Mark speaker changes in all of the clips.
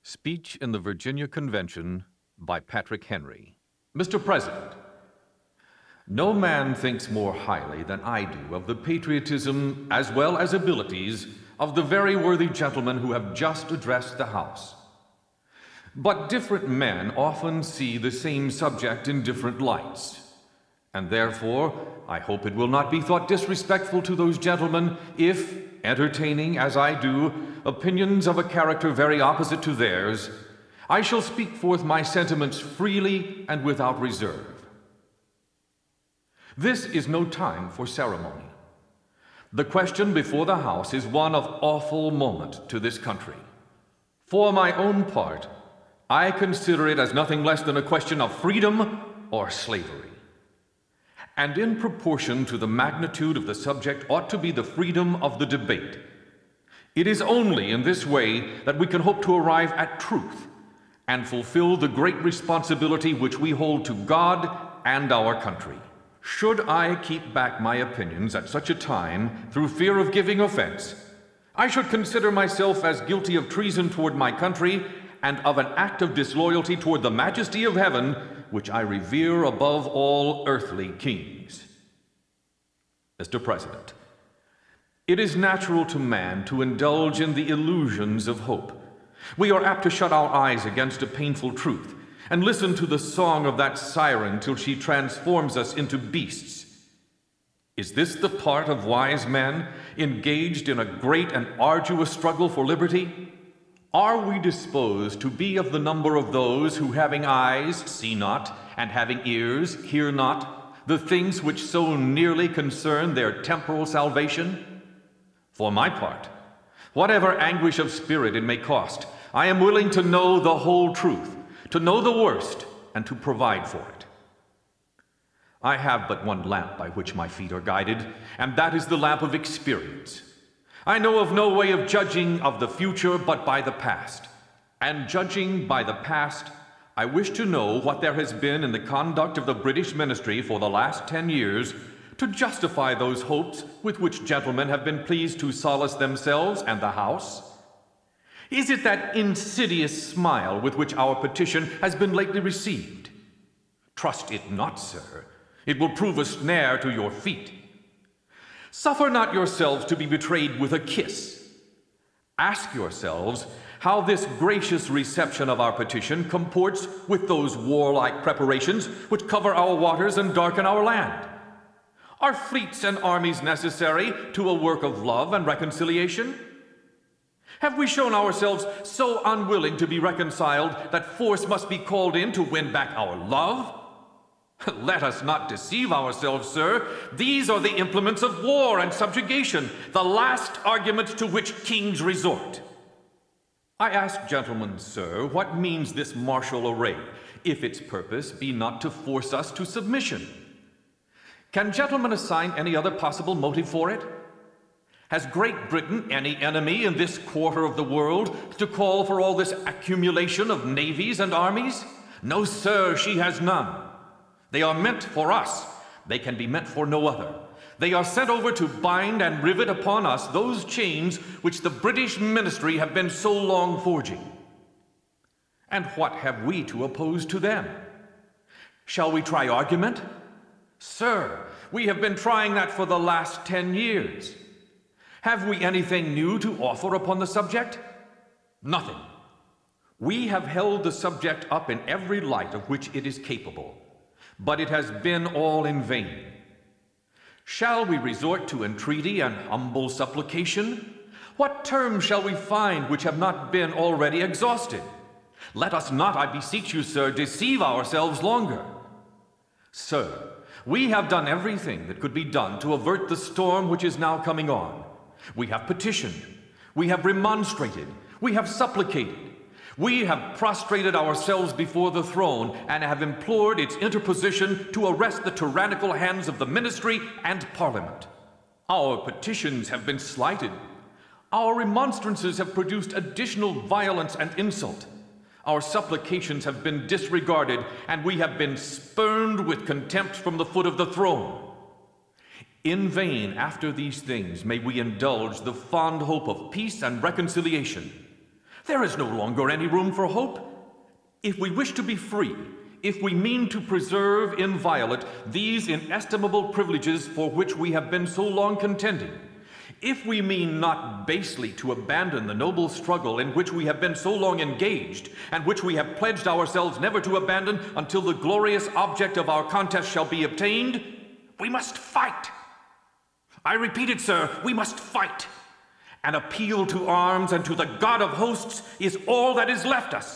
Speaker 1: Speech in the Virginia Convention by Patrick Henry. Mr. President, no man thinks more highly than I do of the patriotism as well as abilities of the very worthy gentlemen who have just addressed the House. But different men often see the same subject in different lights, and therefore I hope it will not be thought disrespectful to those gentlemen if, entertaining, as I do, opinions of a character very opposite to theirs, I shall speak forth my sentiments freely and without reserve. This is no time for ceremony. The question before the House is one of awful moment to this country. For my own part, I consider it as nothing less than a question of freedom or slavery. And in proportion to the magnitude of the subject ought to be the freedom of the debate. It is only in this way that we can hope to arrive at truth and fulfill the great responsibility which we hold to God and our country. Should I keep back my opinions at such a time through fear of giving offense, I should consider myself as guilty of treason toward my country and of an act of disloyalty toward the majesty of heaven, which I revere above all earthly kings. Mr. President, it is natural to man to indulge in the illusions of hope. We are apt to shut our eyes against a painful truth and listen to the song of that siren till she transforms us into beasts. Is this the part of wise men engaged in a great and arduous struggle for liberty? Are we disposed to be of the number of those who, having eyes, see not, and having ears, hear not, the things which so nearly concern their temporal salvation? For my part, whatever anguish of spirit it may cost, I am willing to know the whole truth, to know the worst, and to provide for it. I have but one lamp by which my feet are guided, and that is the lamp of experience. I know of no way of judging of the future but by the past. And judging by the past, I wish to know what there has been in the conduct of the British ministry for the last 10 years to justify those hopes with which gentlemen have been pleased to solace themselves and the House. Is it that insidious smile with which our petition has been lately received? Trust it not, sir. It will prove a snare to your feet. Suffer not yourselves to be betrayed with a kiss. Ask yourselves how this gracious reception of our petition comports with those warlike preparations which cover our waters and darken our land. Are fleets and armies necessary to a work of love and reconciliation? Have we shown ourselves so unwilling to be reconciled that force must be called in to win back our love? Let us not deceive ourselves, sir. These are the implements of war and subjugation, the last argument to which kings resort. I ask gentlemen, sir, what means this martial array, if its purpose be not to force us to submission? Can gentlemen assign any other possible motive for it? Has Great Britain any enemy in this quarter of the world to call for all this accumulation of navies and armies? No, sir, she has none. They are meant for us. They can be meant for no other. They are sent over to bind and rivet upon us those chains which the British ministry have been so long forging. And what have we to oppose to them? Shall we try argument? Sir, we have been trying that for the last 10 years. Have we anything new to offer upon the subject? Nothing. We have held the subject up in every light of which it is capable. But it has been all in vain. Shall we resort to entreaty and humble supplication? What terms shall we find which have not been already exhausted? Let us not, I beseech you, sir, deceive ourselves longer. Sir, we have done everything that could be done to avert the storm which is now coming on. We have petitioned. We have remonstrated. We have supplicated. We have prostrated ourselves before the throne and have implored its interposition to arrest the tyrannical hands of the ministry and Parliament. Our petitions have been slighted. Our remonstrances have produced additional violence and insult. Our supplications have been disregarded, and we have been spurned with contempt from the foot of the throne. In vain, after these things, may we indulge the fond hope of peace and reconciliation. There is no longer any room for hope. If we wish to be free, if we mean to preserve inviolate these inestimable privileges for which we have been so long contending, if we mean not basely to abandon the noble struggle in which we have been so long engaged, and which we have pledged ourselves never to abandon until the glorious object of our contest shall be obtained, we must fight. I repeat it, sir, we must fight. An appeal to arms and to the God of hosts is all that is left us.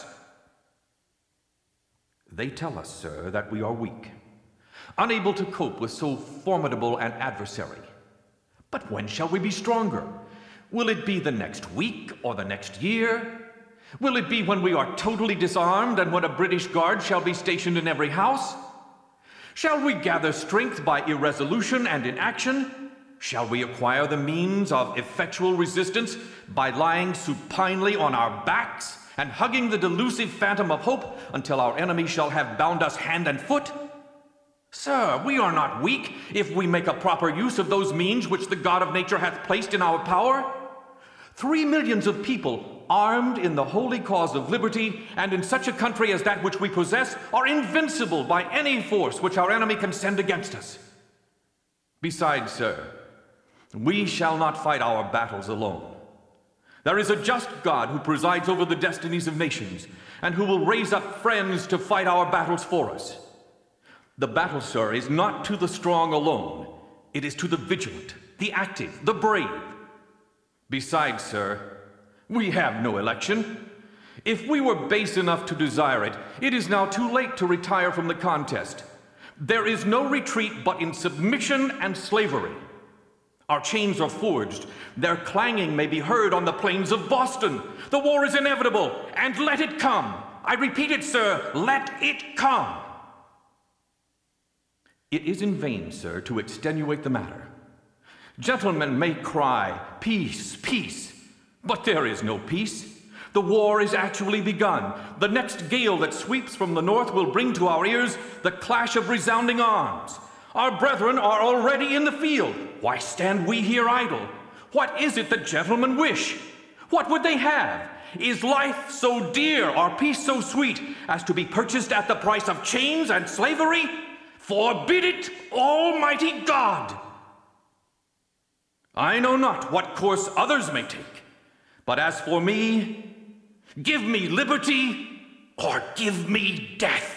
Speaker 1: They tell us, sir, that we are weak, unable to cope with so formidable an adversary. But when shall we be stronger? Will it be the next week or the next year? Will it be when we are totally disarmed and when a British guard shall be stationed in every house? Shall we gather strength by irresolution and inaction? Shall we acquire the means of effectual resistance by lying supinely on our backs and hugging the delusive phantom of hope until our enemy shall have bound us hand and foot? Sir, we are not weak if we make a proper use of those means which the God of nature hath placed in our power. 3 millions of people, armed in the holy cause of liberty, and in such a country as that which we possess, are invincible by any force which our enemy can send against us. Besides, sir, we shall not fight our battles alone. There is a just God who presides over the destinies of nations, and who will raise up friends to fight our battles for us. The battle, sir, is not to the strong alone. It is to the vigilant, the active, the brave. Besides, sir, we have no election. If we were base enough to desire it, it is now too late to retire from the contest. There is no retreat but in submission and slavery. Our chains are forged. Their clanging may be heard on the plains of Boston. The war is inevitable, and let it come. I repeat it, sir, let it come. It is in vain, sir, to extenuate the matter. Gentlemen may cry, peace, peace, but there is no peace. The war is actually begun. The next gale that sweeps from the north will bring to our ears the clash of resounding arms. Our brethren are already in the field. Why stand we here idle? What is it the gentlemen wish? What would they have? Is life so dear, or peace so sweet, as to be purchased at the price of chains and slavery? Forbid it, Almighty God! I know not what course others may take, but as for me, give me liberty or give me death.